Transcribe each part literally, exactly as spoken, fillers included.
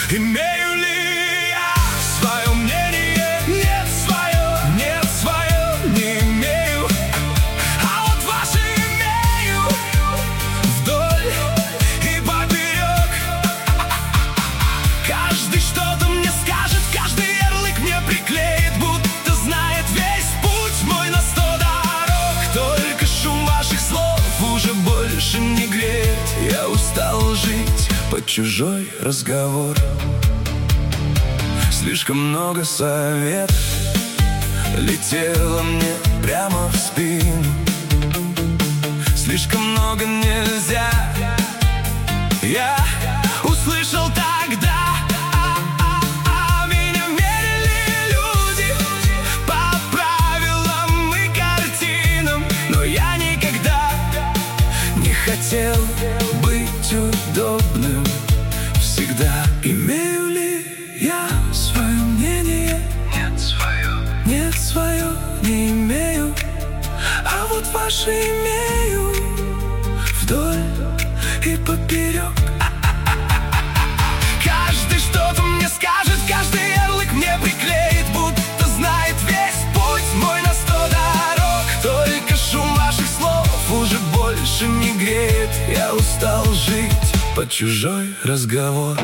Имею ли я свое мнение? Нет, свое, нет, свое не имею. А вот ваше имею вдоль и поперек. Каждый что-то мне скажет, каждый ярлык мне приклеит, будто знает весь путь мой на сто дорог. Только шум ваших слов уже больше не греет. Я устал жить под чужой разговор. Слишком много советов летело мне прямо в спину. Слишком много нельзя. Я услышал тогда, а меня мерили люди по правилам и картинам. Но я никогда не хотел быть удобным. Всегда имею ли я свое мнение? Нет, свое. Нет, свое не имею. А вот ваше имею вдоль и поперек. Каждый что-то мне скажет, каждый ярлык мне приклеит, будто знает весь путь мой на сто дорог. Только шум ваших слов уже больше не греет. Я устал жить под чужой разговор.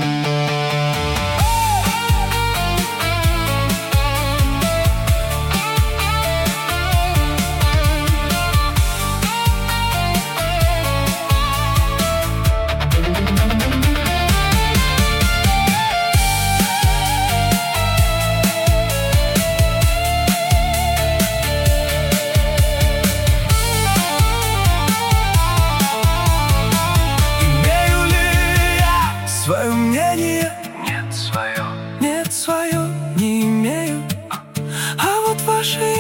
Свое мнение? Нет, свое. Нет, свое не имею. А вот ваше